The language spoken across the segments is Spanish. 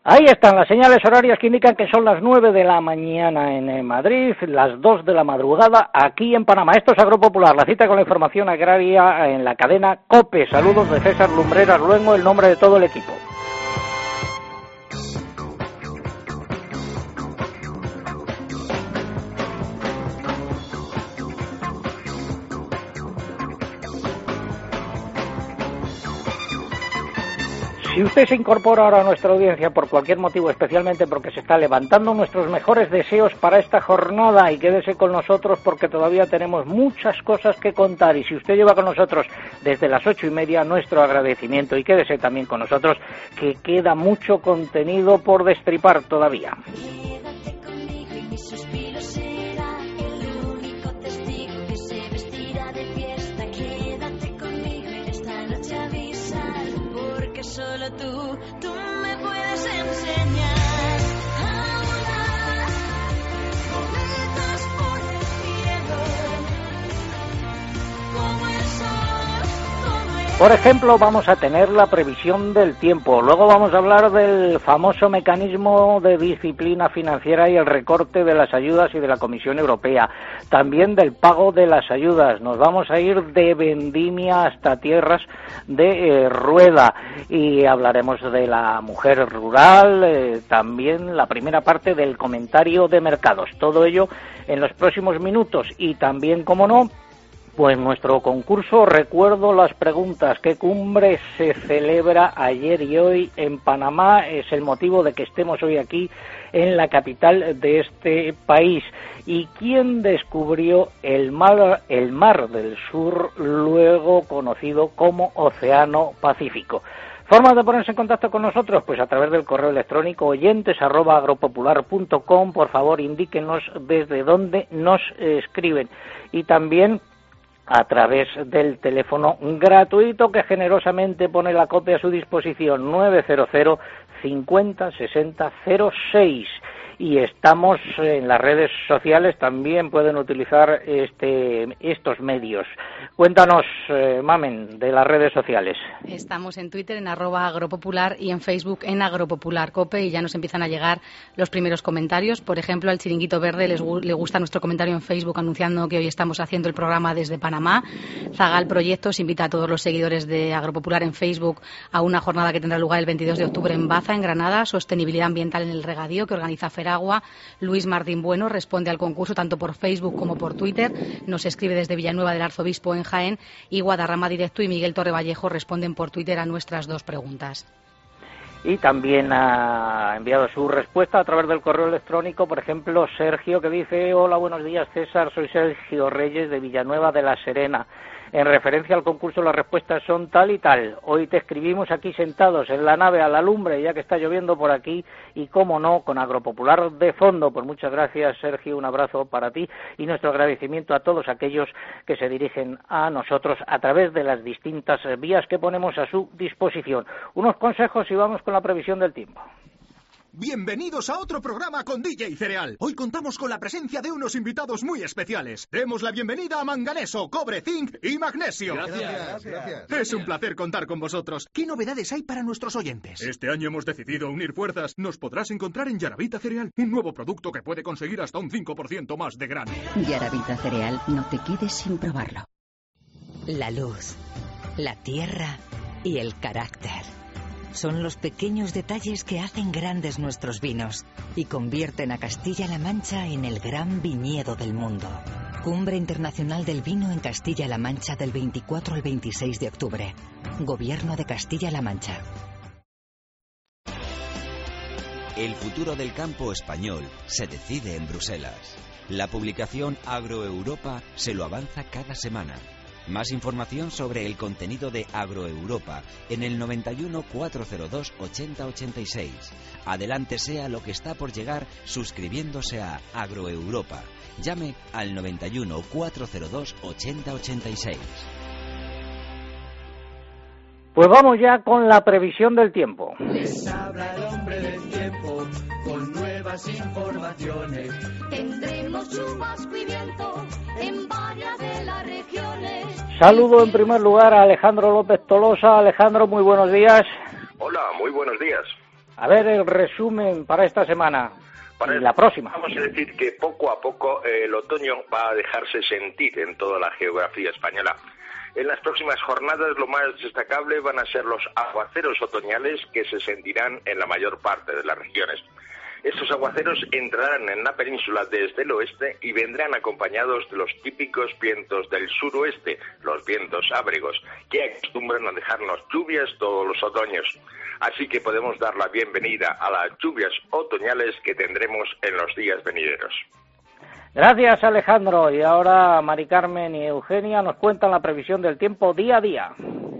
Ahí están las señales horarias que indican que son las 9 de la mañana en Madrid, las 2 de la madrugada aquí en Panamá. Esto es Agropopular, la cita con la información agraria en la cadena COPE. Saludos de César Lumbreras Luengo, el nombre de todo el equipo. Si usted se incorpora ahora a nuestra audiencia por cualquier motivo, especialmente porque se está levantando, nuestros mejores deseos para esta jornada, y quédese con nosotros porque todavía tenemos muchas cosas que contar. Y si usted lleva con nosotros desde las 8:30, nuestro agradecimiento, y quédese también con nosotros que queda mucho contenido por destripar todavía. Solo tú me puedes enseñar a volar, cometas por el cielo, como el sol, como el... Por ejemplo, vamos a tener la previsión del tiempo, luego vamos a hablar del famoso mecanismo de disciplina financiera y el recorte de las ayudas y de la Comisión Europea, también del pago de las ayudas. Nos vamos a ir de vendimia hasta tierras de Rueda y hablaremos de la mujer rural, también la primera parte del comentario de mercados. Todo ello en los próximos minutos y también, como no, pues nuestro concurso. Recuerdo las preguntas: ¿qué cumbre se celebra ayer y hoy en Panamá? Es el motivo de que estemos hoy aquí en la capital de este país. ¿Y quién descubrió el mar del Sur, luego conocido como Océano Pacífico? ¿Formas de ponerse en contacto con nosotros? Pues a través del correo electrónico oyentes@agropopular.com. Por favor, indíquenos desde dónde nos escriben. Y también a través del teléfono gratuito que generosamente pone la COPE a su disposición, 900 50 60 06. Y estamos en las redes sociales, también pueden utilizar estos medios. Cuéntanos, Mamen, de las redes sociales. Estamos en Twitter en @agropopular y en Facebook en agropopularcope, y ya nos empiezan a llegar los primeros comentarios. Por ejemplo, al Chiringuito Verde le gusta nuestro comentario en Facebook anunciando que hoy estamos haciendo el programa desde Panamá. Zagal Proyectos invita a todos los seguidores de Agropopular en Facebook a una jornada que tendrá lugar el 22 de octubre en Baza, en Granada, Sostenibilidad Ambiental en el Regadío, que organiza Feragua. Luis Martín Bueno responde al concurso tanto por Facebook como por Twitter. Nos escribe desde Villanueva del Arzobispo en Jaén, y Guadarrama Directo y Miguel Torrevallejo responden por Twitter a nuestras dos preguntas. Y también ha enviado su respuesta a través del correo electrónico, por ejemplo, Sergio, que dice: hola, buenos días, César, soy Sergio Reyes de Villanueva de la Serena. En referencia al concurso, las respuestas son tal y tal. Hoy te escribimos aquí sentados en la nave a la lumbre, ya que está lloviendo por aquí, y cómo no, con Agropopular de fondo. Pues muchas gracias, Sergio, un abrazo para ti y nuestro agradecimiento a todos aquellos que se dirigen a nosotros a través de las distintas vías que ponemos a su disposición. Unos consejos y vamos con la previsión del tiempo. Bienvenidos a otro programa con DJ Cereal. Hoy contamos con la presencia de unos invitados muy especiales. Demos la bienvenida a manganeso, cobre, zinc y magnesio. Gracias. Es un placer contar con vosotros. ¿Qué novedades hay para nuestros oyentes? Este año hemos decidido unir fuerzas. Nos podrás encontrar en Yaravita Cereal, un nuevo producto que puede conseguir hasta un 5% más de grano. Yaravita Cereal, no te quedes sin probarlo. La luz, la tierra y el carácter. Son los pequeños detalles que hacen grandes nuestros vinos y convierten a Castilla-La Mancha en el gran viñedo del mundo. Cumbre Internacional del Vino en Castilla-La Mancha del 24 al 26 de octubre. Gobierno de Castilla-La Mancha. El futuro del campo español se decide en Bruselas. La publicación Agroeuropa se lo avanza cada semana. Más información sobre el contenido de Agroeuropa en el 91 402 8086. Adelántese a lo que está por llegar suscribiéndose a Agroeuropa. Llame al 91 402 8086. Pues vamos ya con la previsión del tiempo. Les habla el hombre del tiempo con nuevas informaciones. Tendremos chubasco y viento en varias de las regiones. Saludo en primer lugar a Alejandro López Tolosa. Alejandro, muy buenos días. Hola, muy buenos días. A ver el resumen para esta semana y la próxima. Vamos a decir que poco a poco el otoño va a dejarse sentir en toda la geografía española. En las próximas jornadas lo más destacable van a ser los aguaceros otoñales que se sentirán en la mayor parte de las regiones. Estos aguaceros entrarán en la península desde el oeste y vendrán acompañados de los típicos vientos del suroeste, los vientos ábregos, que acostumbran a dejarnos lluvias todos los otoños. Así que podemos dar la bienvenida a las lluvias otoñales que tendremos en los días venideros. Gracias, Alejandro. Y ahora Mari Carmen y Eugenia nos cuentan la previsión del tiempo día a día.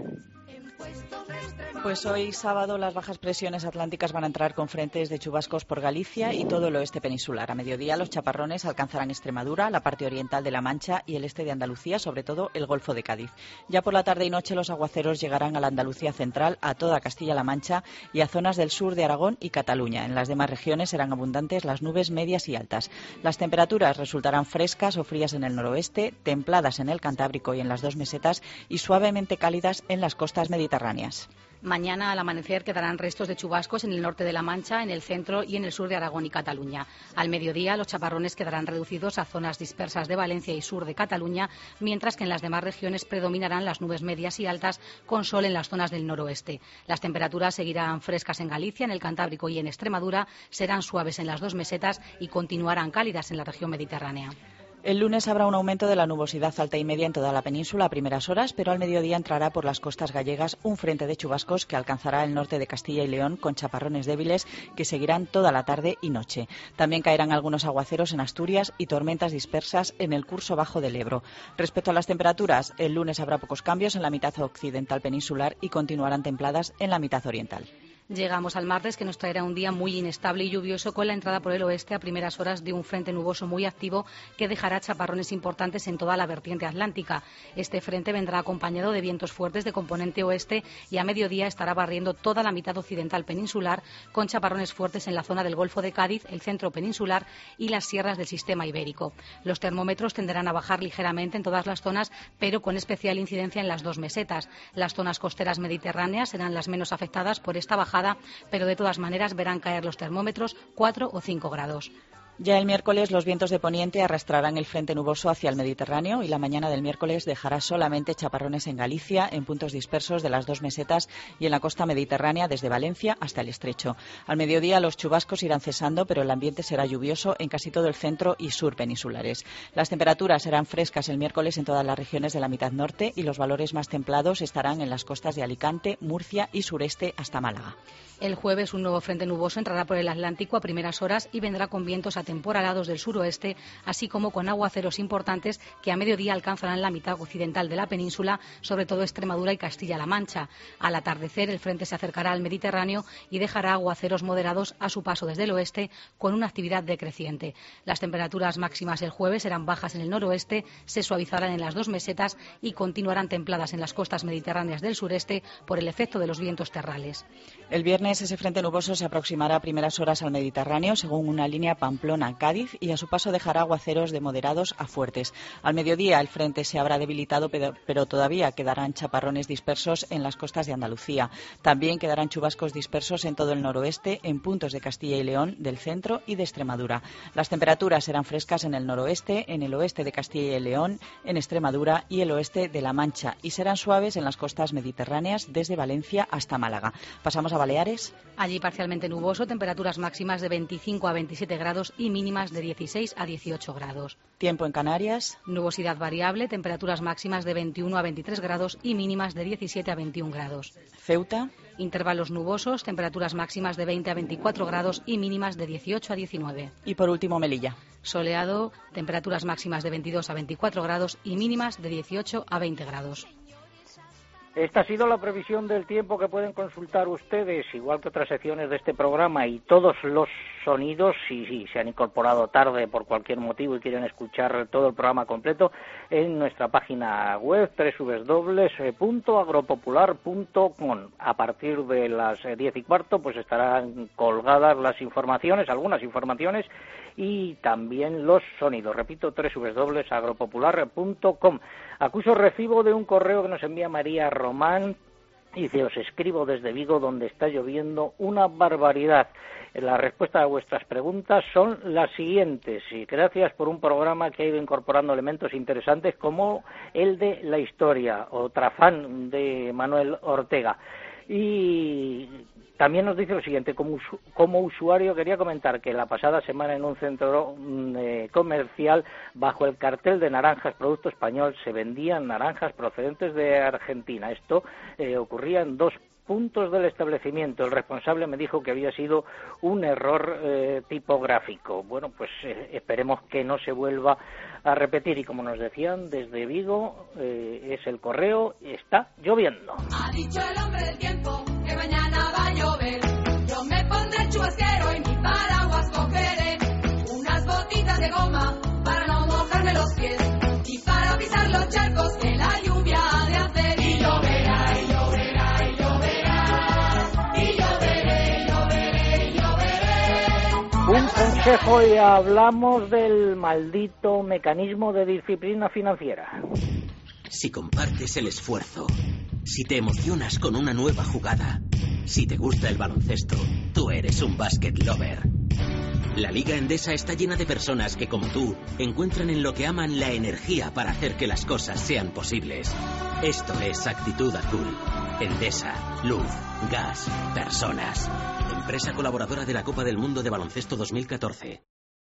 Pues hoy sábado las bajas presiones atlánticas van a entrar con frentes de chubascos por Galicia y todo el oeste peninsular. A mediodía los chaparrones alcanzarán Extremadura, la parte oriental de La Mancha y el este de Andalucía, sobre todo el Golfo de Cádiz. Ya por la tarde y noche los aguaceros llegarán a la Andalucía central, a toda Castilla-La Mancha y a zonas del sur de Aragón y Cataluña. En las demás regiones serán abundantes las nubes medias y altas. Las temperaturas resultarán frescas o frías en el noroeste, templadas en el Cantábrico y en las dos mesetas y suavemente cálidas en las costas mediterráneas. Mañana al amanecer quedarán restos de chubascos en el norte de La Mancha, en el centro y en el sur de Aragón y Cataluña. Al mediodía los chaparrones quedarán reducidos a zonas dispersas de Valencia y sur de Cataluña, mientras que en las demás regiones predominarán las nubes medias y altas con sol en las zonas del noroeste. Las temperaturas seguirán frescas en Galicia, en el Cantábrico y en Extremadura, serán suaves en las dos mesetas y continuarán cálidas en la región mediterránea. El lunes habrá un aumento de la nubosidad alta y media en toda la península a primeras horas, pero al mediodía entrará por las costas gallegas un frente de chubascos que alcanzará el norte de Castilla y León con chaparrones débiles que seguirán toda la tarde y noche. También caerán algunos aguaceros en Asturias y tormentas dispersas en el curso bajo del Ebro. Respecto a las temperaturas, el lunes habrá pocos cambios en la mitad occidental peninsular y continuarán templadas en la mitad oriental. Llegamos al martes, que nos traerá un día muy inestable y lluvioso con la entrada por el oeste a primeras horas de un frente nuboso muy activo que dejará chaparrones importantes en toda la vertiente atlántica. Este frente vendrá acompañado de vientos fuertes de componente oeste y a mediodía estará barriendo toda la mitad occidental peninsular con chaparrones fuertes en la zona del Golfo de Cádiz, el centro peninsular y las sierras del sistema ibérico. Los termómetros tenderán a bajar ligeramente en todas las zonas, pero con especial incidencia en las dos mesetas. Las zonas costeras mediterráneas serán las menos afectadas por esta bajada, pero de todas maneras verán caer los termómetros 4 o 5 grados. Ya el miércoles los vientos de poniente arrastrarán el frente nuboso hacia el Mediterráneo y la mañana del miércoles dejará solamente chaparrones en Galicia, en puntos dispersos de las dos mesetas y en la costa mediterránea desde Valencia hasta el Estrecho. Al mediodía los chubascos irán cesando, pero el ambiente será lluvioso en casi todo el centro y sur peninsulares. Las temperaturas serán frescas el miércoles en todas las regiones de la mitad norte y los valores más templados estarán en las costas de Alicante, Murcia y sureste hasta Málaga. El jueves un nuevo frente nuboso entrará por el Atlántico a primeras horas y vendrá con vientos atemporalados del suroeste, así como con aguaceros importantes que a mediodía alcanzarán la mitad occidental de la península, sobre todo Extremadura y Castilla-La Mancha. Al atardecer el frente se acercará al Mediterráneo y dejará aguaceros moderados a su paso desde el oeste con una actividad decreciente. Las temperaturas máximas el jueves serán bajas en el noroeste, se suavizarán en las dos mesetas y continuarán templadas en las costas mediterráneas del sureste por el efecto de los vientos terrales. El viernes ese frente nuboso se aproximará a primeras horas al Mediterráneo según una línea Pamplona-Cádiz y a su paso dejará aguaceros de moderados a fuertes. Al mediodía el frente se habrá debilitado, pero todavía quedarán chaparrones dispersos en las costas de Andalucía. También quedarán chubascos dispersos en todo el noroeste, en puntos de Castilla y León, del centro y de Extremadura. Las temperaturas serán frescas en el noroeste, en el oeste de Castilla y León, en Extremadura y el oeste de La Mancha y serán suaves en las costas mediterráneas desde Valencia hasta Málaga. Pasamos a Baleares. Allí parcialmente nuboso, temperaturas máximas de 25 a 27 grados y mínimas de 16 a 18 grados. Tiempo en Canarias. Nubosidad variable, temperaturas máximas de 21 a 23 grados y mínimas de 17 a 21 grados. Ceuta. Intervalos nubosos, temperaturas máximas de 20 a 24 grados y mínimas de 18 a 19. Y por último Melilla. Soleado, temperaturas máximas de 22 a 24 grados y mínimas de 18 a 20 grados. Esta ha sido la previsión del tiempo que pueden consultar ustedes, igual que otras secciones de este programa, y todos los sonidos, si se han incorporado tarde por cualquier motivo y quieren escuchar todo el programa completo, en nuestra página web www.agropopular.com. A partir de las 10:15 pues estarán colgadas las informaciones, algunas informaciones, y también los sonidos. Repito, www.agropopular.com. Acuso recibo de un correo que nos envía María Román Dice, os escribo desde Vigo, donde está lloviendo una barbaridad. La respuesta a vuestras preguntas son las siguientes, y gracias por un programa que ha ido incorporando elementos interesantes como el de la historia, o Trafán, de Manuel Ortega. Y también nos dice lo siguiente, como usuario quería comentar que la pasada semana en un centro comercial, bajo el cartel de naranjas producto español, se vendían naranjas procedentes de Argentina. Esto ocurría en 2 puntos del establecimiento. El responsable me dijo que había sido un error tipográfico. Bueno, pues esperemos que no se vuelva a repetir. Y como nos decían, desde Vigo es el correo, está lloviendo. Ha dicho el hombre del tiempo que mañana va a llover. Yo me pondré el chubasquero y mi paraguas cogeré. Unas botitas de goma para no mojarme los pies y para pisar los charcos que la lluvia ha de hacer. Y lloverá, y lloverá, y lloverá, y lloveré, y lloveré, y lloveré. Un consejo, y hablamos del maldito mecanismo de disciplina financiera. Si compartes el esfuerzo, si te emocionas con una nueva jugada, si te gusta el baloncesto, tú eres un basket lover. La Liga Endesa está llena de personas que, como tú, encuentran en lo que aman la energía para hacer que las cosas sean posibles. Esto es Actitud Azul. Endesa, luz, gas, personas. Empresa colaboradora de la Copa del Mundo de Baloncesto 2014.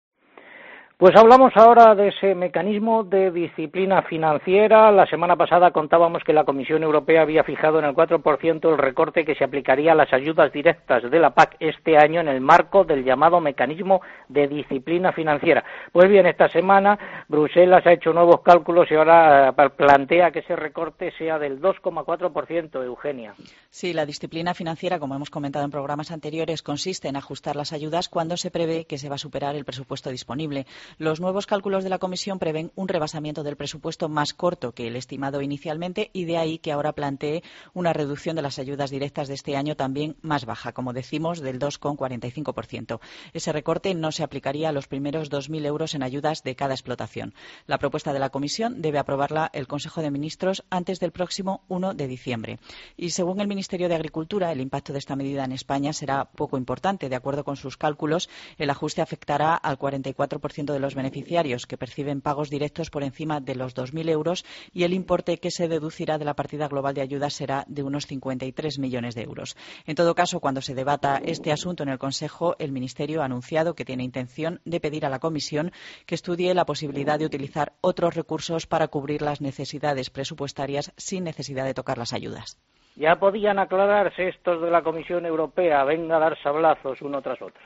Pues hablamos ahora de ese mecanismo de disciplina financiera. La semana pasada contábamos que la Comisión Europea había fijado en el 4% el recorte que se aplicaría a las ayudas directas de la PAC este año en el marco del llamado mecanismo de disciplina financiera. Pues bien, esta semana Bruselas ha hecho nuevos cálculos y ahora plantea que ese recorte sea del 2,4%, Eugenia. Sí, la disciplina financiera, como hemos comentado en programas anteriores, consiste en ajustar las ayudas cuando se prevé que se va a superar el presupuesto disponible. Los nuevos cálculos de la Comisión prevén un rebasamiento del presupuesto más corto que el estimado inicialmente y de ahí que ahora plantee una reducción de las ayudas directas de este año también más baja, como decimos, del 2,45%. Ese recorte no se aplicaría a los primeros 2.000 euros en ayudas de cada explotación. La propuesta de la Comisión debe aprobarla el Consejo de Ministros antes del próximo 1 de diciembre. Y según el Ministerio de Agricultura, el impacto de esta medida en España será poco importante. De acuerdo con sus cálculos, el ajuste afectará al 44% de los beneficiarios que perciben pagos directos por encima de los 2.000 euros y el importe que se deducirá de la partida global de ayudas será de unos 53 millones de euros. En todo caso, cuando se debata este asunto en el Consejo, el Ministerio ha anunciado que tiene intención de pedir a la Comisión que estudie la posibilidad de utilizar otros recursos para cubrir las necesidades presupuestarias sin necesidad de tocar las ayudas. Ya podían aclararse estos de la Comisión Europea. Venga a dar sablazos uno tras otro.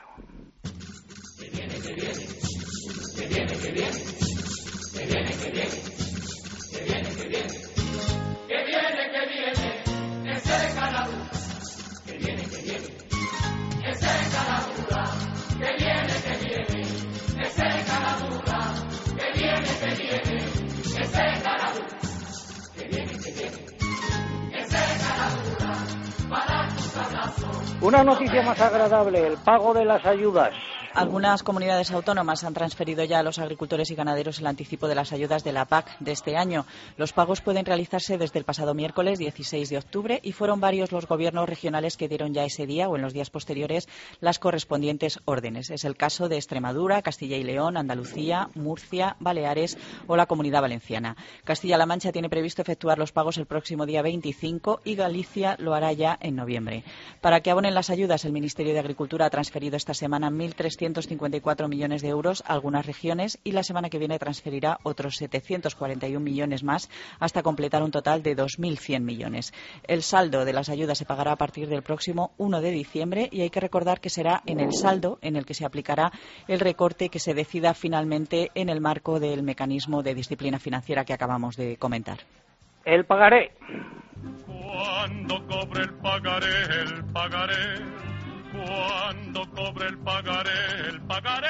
Que viene, que viene. Que viene, que viene, que viene, que viene, que viene, que viene, que viene, que viene, ese Canadá, que viene, ese Canadá, que viene, ese Canadá, que viene, ese Canadá, que viene, ese Canadá, para tus abrazos. Una noticia más agradable, el pago de las ayudas. Algunas comunidades autónomas han transferido ya a los agricultores y ganaderos el anticipo de las ayudas de la PAC de este año. Los pagos pueden realizarse desde el pasado miércoles 16 de octubre y fueron varios los gobiernos regionales que dieron ya ese día o en los días posteriores las correspondientes órdenes. Es el caso de Extremadura, Castilla y León, Andalucía, Murcia, Baleares o la Comunidad Valenciana. Castilla-La Mancha tiene previsto efectuar los pagos el próximo día 25 y Galicia lo hará ya en noviembre. Para que abonen las ayudas, el Ministerio de Agricultura ha transferido esta semana 1.354 millones de euros a algunas regiones y la semana que viene transferirá otros 741 millones más hasta completar un total de 2.100 millones. El saldo de las ayudas se pagará a partir del próximo 1 de diciembre y hay que recordar que será en el saldo en el que se aplicará el recorte que se decida finalmente en el marco del mecanismo de disciplina financiera que acabamos de comentar. El pagaré. Cuando cobre el pagaré, el pagaré. Cuando cobre el pagaré,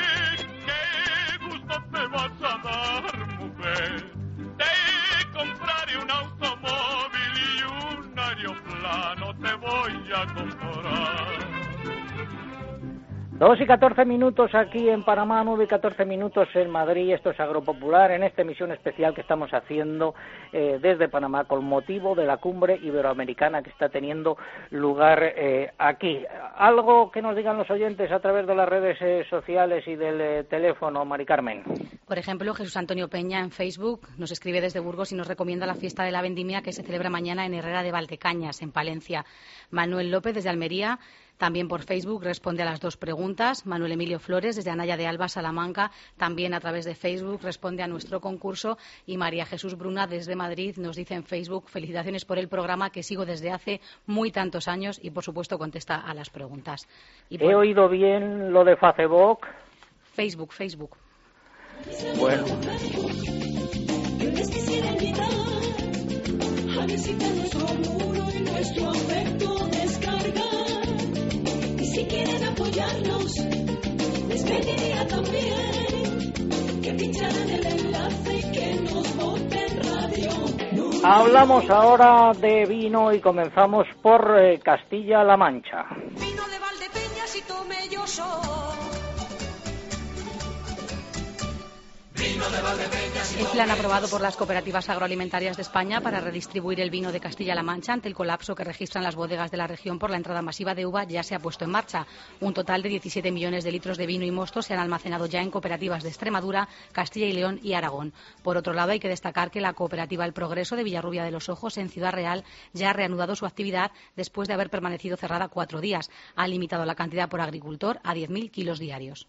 qué gusto te vas a dar, mujer. Te compraré un automóvil y un aeroplano te voy a comprar. 2:14 aquí en Panamá, 9:14 en Madrid. Esto es Agropopular en esta emisión especial que estamos haciendo desde Panamá con motivo de la cumbre iberoamericana que está teniendo lugar aquí. Algo que nos digan los oyentes a través de las redes sociales y del teléfono, Mari Carmen. Por ejemplo, Jesús Antonio Peña en Facebook nos escribe desde Burgos y nos recomienda la fiesta de la vendimia que se celebra mañana en Herrera de Valdecañas, en Palencia. Manuel López desde Almería también por Facebook responde a las dos preguntas. Manuel Emilio Flores desde Anaya de Alba, Salamanca, también a través de Facebook responde a nuestro concurso. Y María Jesús Bruna desde Madrid nos dice en Facebook: felicitaciones por el programa que sigo desde hace muy tantos años, y por supuesto contesta a las preguntas. ¿He oído bien lo de Facebook? Facebook. Bueno. Yo les quisiera invitar a visitar nuestro muro y nuestro afecto descargar. Y si quieren apoyarnos, les pediría también que pincharan el enlace y que nos voten radio. Hablamos ahora de vino y comenzamos por Castilla-La Mancha. Vino de Valdepeñas y tome yo soy. El plan aprobado por las cooperativas agroalimentarias de España para redistribuir el vino de Castilla-La Mancha ante el colapso que registran las bodegas de la región por la entrada masiva de uva ya se ha puesto en marcha. Un total de 17 millones de litros de vino y mosto se han almacenado ya en cooperativas de Extremadura, Castilla y León y Aragón. Por otro lado, hay que destacar que la cooperativa El Progreso de Villarrubia de los Ojos, en Ciudad Real, ya ha reanudado su actividad después de haber permanecido cerrada 4 días. Ha limitado la cantidad por agricultor a 10.000 kilos diarios.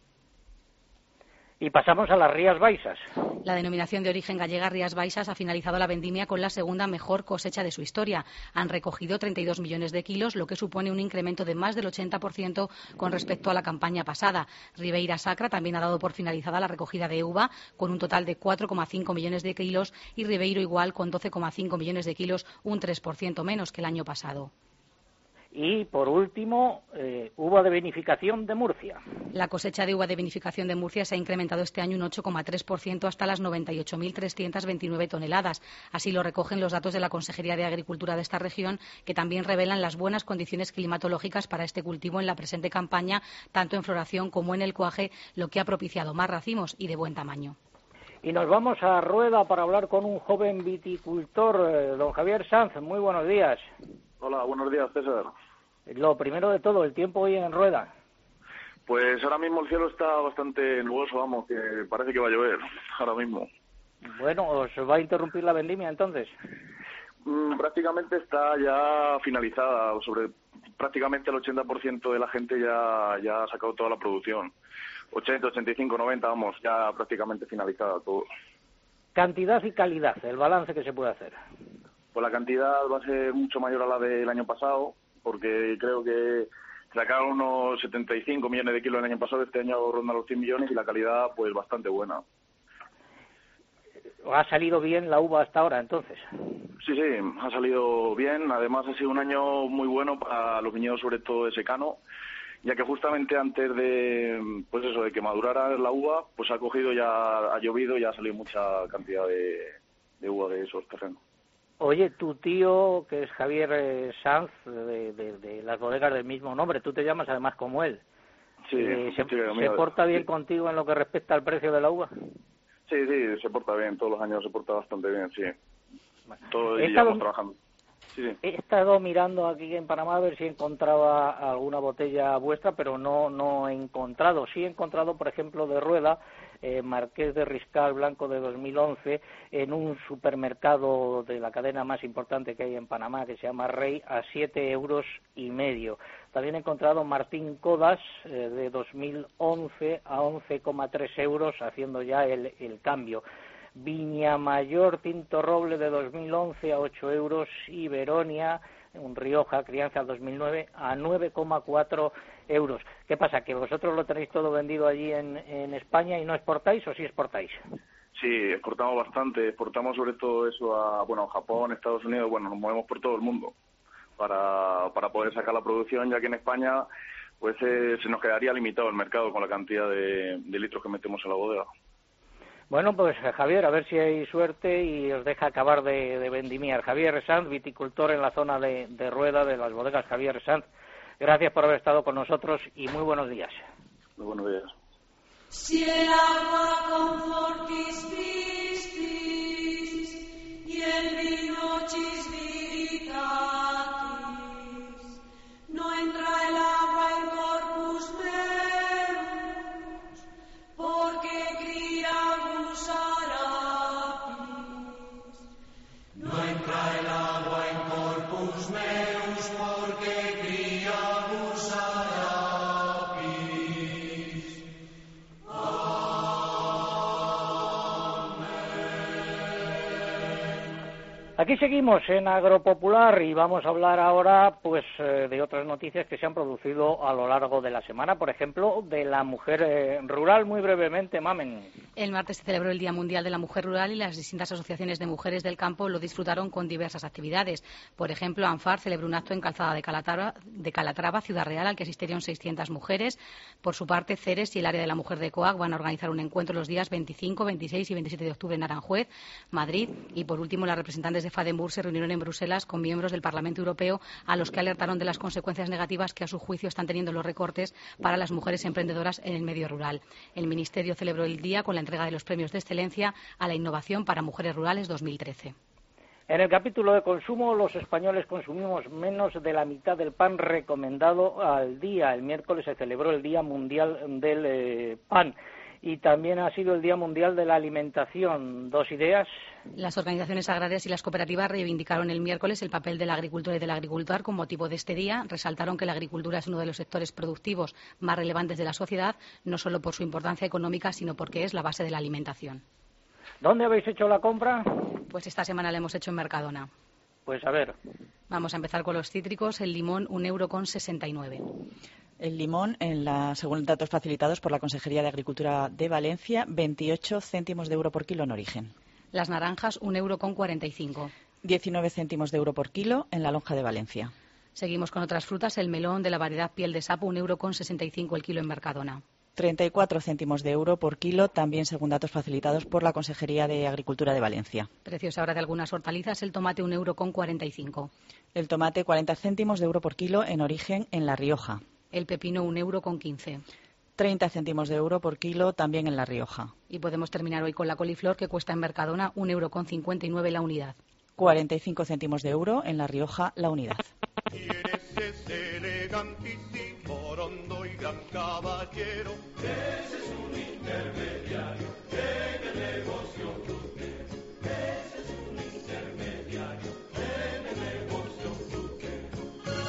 Y pasamos a las Rías Baixas. La denominación de origen gallega Rías Baixas ha finalizado la vendimia con la segunda mejor cosecha de su historia. Han recogido 32 millones de kilos, lo que supone un incremento de más del 80% con respecto a la campaña pasada. Ribeira Sacra también ha dado por finalizada la recogida de uva con un total de 4,5 millones de kilos y Ribeiro igual con 12,5 millones de kilos, un 3% menos que el año pasado. Y, por último, uva de vinificación de Murcia. La cosecha de uva de vinificación de Murcia se ha incrementado este año un 8,3% hasta las 98.329 toneladas. Así lo recogen los datos de la Consejería de Agricultura de esta región, que también revelan las buenas condiciones climatológicas para este cultivo en la presente campaña, tanto en floración como en el cuaje, lo que ha propiciado más racimos y de buen tamaño. Y nos vamos a Rueda para hablar con un joven viticultor, don Javier Sanz. Muy buenos días. Hola, buenos días, César. Lo primero de todo, el tiempo hoy en Rueda. Pues ahora mismo el cielo está bastante nuboso, vamos, que parece que va a llover ahora mismo. Bueno, ¿os va a interrumpir la vendimia entonces? Prácticamente está ya finalizada, sobre prácticamente el 80% de la gente ya ha sacado toda la producción. 80, 85, 90, vamos, ya prácticamente finalizada todo. Cantidad y calidad, el balance que se puede hacer. Pues la cantidad va a ser mucho mayor a la del año pasado, porque creo que sacaron unos 75 millones de kilos el año pasado, este año ronda los 100 millones y la calidad pues bastante buena. ¿Ha salido bien la uva hasta ahora entonces? Sí, ha salido bien, además ha sido un año muy bueno para los viñedos, sobre todo de secano, ya que justamente antes de de que madurara la uva, pues ha llovido y ha salido mucha cantidad de uva de esos terrenos. Oye, tu tío, que es Javier Sanz, de las bodegas del mismo nombre, tú te llamas además como él. Sí, ¿Se porta bien contigo en lo que respecta al precio de la uva? Sí, se porta bien, todos los años se porta bastante bien, sí. Bueno, todo el día estamos trabajando. Sí. He estado mirando aquí en Panamá a ver si encontraba alguna botella vuestra, pero no he encontrado. Sí he encontrado, por ejemplo, de Rueda, Marqués de Riscal Blanco de 2011, en un supermercado de la cadena más importante que hay en Panamá, que se llama Rey, a 7,5 euros. También he encontrado Martín Codas, de 2011, a 11,3 euros, haciendo ya el cambio. Viña Mayor Tinto Roble de 2011 a 8 euros y Veronia, un Rioja Crianza 2009 a 9,4 euros. ¿Qué pasa? ¿Que vosotros lo tenéis todo vendido allí en España y no exportáis o sí exportáis? Sí, exportamos bastante, exportamos sobre todo eso a Japón, Estados Unidos, nos movemos por todo el mundo para poder sacar la producción, ya que en España pues se nos quedaría limitado el mercado con la cantidad de litros que metemos en la bodega. Bueno, pues Javier, a ver si hay suerte y os deja acabar de vendimiar. Javier Sanz, viticultor en la zona de Rueda, de las bodegas Javier Sanz. Gracias por haber estado con nosotros y muy buenos días. Muy buenos días. Si el agua con fortis pistis y el vino chisviritatis, no entra el agua en corpus meus, porque cría gusarapis. No entra el agua en corpus meus, porque cría gusarapis. Aquí seguimos en Agropopular y vamos a hablar ahora pues de otras noticias que se han producido a lo largo de la semana, por ejemplo, de la mujer rural, muy brevemente, Mamen. El martes se celebró el Día Mundial de la Mujer Rural y las distintas asociaciones de mujeres del campo lo disfrutaron con diversas actividades. Por ejemplo, ANFAR celebró un acto en Calzada de Calatrava, Ciudad Real, al que asistieron 600 mujeres. Por su parte, Ceres y el Área de la Mujer de COAC van a organizar un encuentro los días 25, 26 y 27 de octubre en Aranjuez, Madrid. Y por último, las representantes de FADEMBUR se reunieron en Bruselas con miembros del Parlamento Europeo a los que alertaron de las consecuencias negativas que a su juicio están teniendo los recortes para las mujeres emprendedoras en el medio rural. El Ministerio celebró el día con la entrega de los premios de excelencia a la innovación para mujeres rurales 2013. En el capítulo de consumo, los españoles consumimos menos de la mitad del pan recomendado al día. El miércoles se celebró el Día Mundial del Pan. Y también ha sido el Día Mundial de la Alimentación. Dos ideas. Las organizaciones agrarias y las cooperativas reivindicaron el miércoles el papel de la agricultura y del agricultor con motivo de este día. Resaltaron que la agricultura es uno de los sectores productivos más relevantes de la sociedad, no solo por su importancia económica, sino porque es la base de la alimentación. ¿Dónde habéis hecho la compra? Pues esta semana la hemos hecho en Mercadona. Pues a ver. Vamos a empezar con los cítricos. El limón, 1,69 €. El limón, según datos facilitados por la Consejería de Agricultura de Valencia, 28 céntimos de euro por kilo en origen. Las naranjas, 1,45 €. 19 céntimos de euro por kilo en la lonja de Valencia. Seguimos con otras frutas. El melón de la variedad piel de sapo, 1,65 € el kilo en Mercadona. 34 céntimos de euro por kilo, también según datos facilitados por la Consejería de Agricultura de Valencia. Precios ahora de algunas hortalizas. El tomate, 1,45 €. El tomate, 40 céntimos de euro por kilo en origen en La Rioja. El pepino, 1,15 €. 30 céntimos de euro por kilo también en La Rioja. Y podemos terminar hoy con la coliflor, que cuesta en Mercadona 1,59 € la unidad. 45 céntimos de euro en La Rioja la unidad. ¿Quieres ese elegantísimo, rondo y gran caballero? Ese es un intermediario en el negocio fruquero. Ese es un intermediario en el negocio fruquero.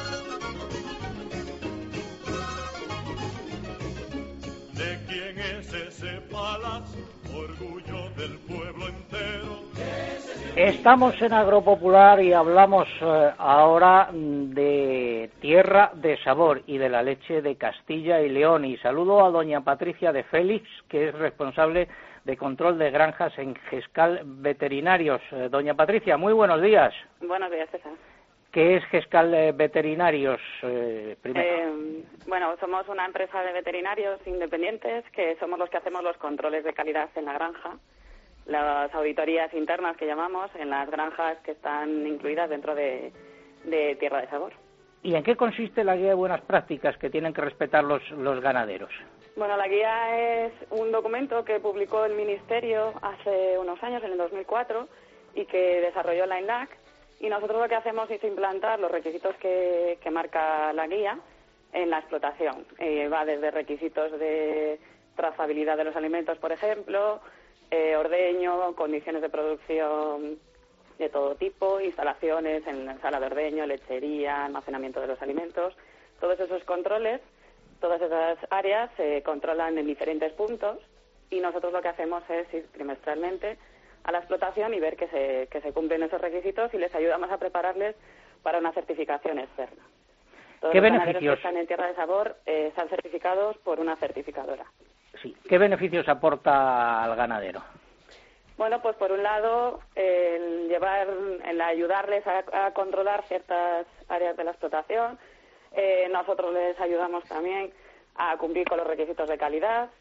¿De quién es ese palacio? Orgullo del pueblo entero. Estamos en Agropopular y hablamos ahora de Tierra de Sabor y de la leche de Castilla y León. Y saludo a doña Patricia de Félix, que es responsable de control de granjas en Gescal Veterinarios. Doña Patricia, muy buenos días. Buenos días, César. ¿Qué es Gescal Veterinarios? Primero. Bueno, somos una empresa de veterinarios independientes que somos los que hacemos los controles de calidad en la granja, las auditorías internas que llamamos en las granjas que están incluidas dentro de Tierra de Sabor. ¿Y en qué consiste la guía de buenas prácticas que tienen que respetar los ganaderos? Bueno, la guía es un documento que publicó el Ministerio hace unos años, en el 2004, y que desarrolló la INLAC. Y nosotros lo que hacemos es implantar los requisitos que marca la guía en la explotación. Va desde requisitos de trazabilidad de los alimentos, por ejemplo, ordeño, condiciones de producción de todo tipo, instalaciones en la sala de ordeño, lechería, almacenamiento de los alimentos. Todos esos controles, todas esas áreas se controlan en diferentes puntos y nosotros lo que hacemos es ir trimestralmente a la explotación y ver que se cumplen esos requisitos y les ayudamos a prepararles para una certificación externa. Todos ¿Qué los ganaderos beneficios? que están en Tierra de Sabor están certificados por una certificadora. Sí. ¿Qué beneficios aporta al ganadero? Bueno, pues por un lado, el ayudarles a controlar ciertas áreas de la explotación. Nosotros les ayudamos también a cumplir con los requisitos de calidad.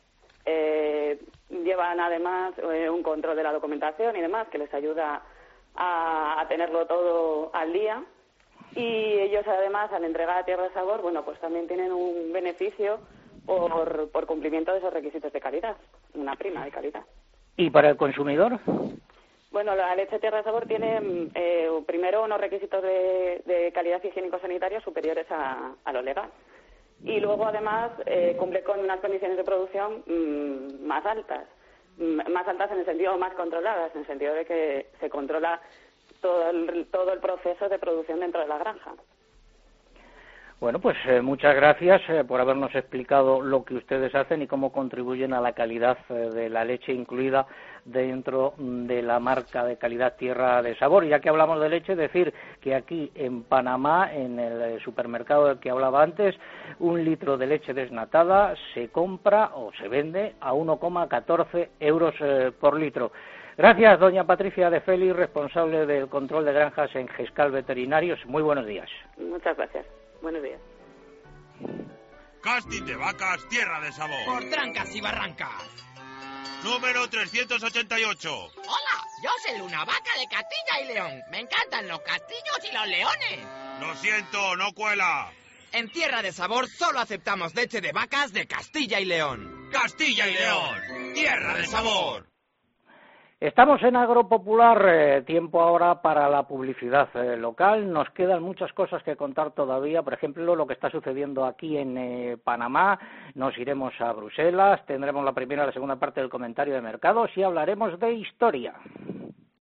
Llevan además un control de la documentación y demás que les ayuda a tenerlo todo al día. Y ellos además, al entregar a Tierra de Sabor, bueno, pues también tienen un beneficio por cumplimiento de esos requisitos de calidad, una prima de calidad. ¿Y para el consumidor? Bueno, la leche Tierra de Sabor tiene primero unos requisitos de calidad higiénico-sanitaria superiores a lo legal. Y luego, además, cumple con unas condiciones de producción más altas en el sentido más controladas, en el sentido de que se controla todo el proceso de producción dentro de la granja. Bueno, pues muchas gracias por habernos explicado lo que ustedes hacen y cómo contribuyen a la calidad de la leche incluida dentro de la marca de calidad Tierra de Sabor. Y ya que hablamos de leche, decir que aquí en Panamá, en el supermercado del que hablaba antes, 1 litro de leche desnatada se compra o se vende a 1,14 euros por litro. Gracias, doña Patricia de Félix, responsable del control de granjas en Gescal Veterinarios. Muy buenos días. Muchas gracias. Buenos días. Casting de vacas Tierra de Sabor. Por trancas y barrancas. Número 388. Hola, yo soy una vaca de Castilla y León. Me encantan los castillos y los leones. Lo siento, no cuela. En Tierra de Sabor solo aceptamos leche de vacas de Castilla y León. Castilla y León, Tierra de Sabor. Estamos en Agropopular, tiempo ahora para la publicidad local. Nos quedan muchas cosas que contar todavía, por ejemplo, lo que está sucediendo aquí en Panamá. Nos iremos a Bruselas, tendremos la primera y la segunda parte del comentario de mercados y hablaremos de historia.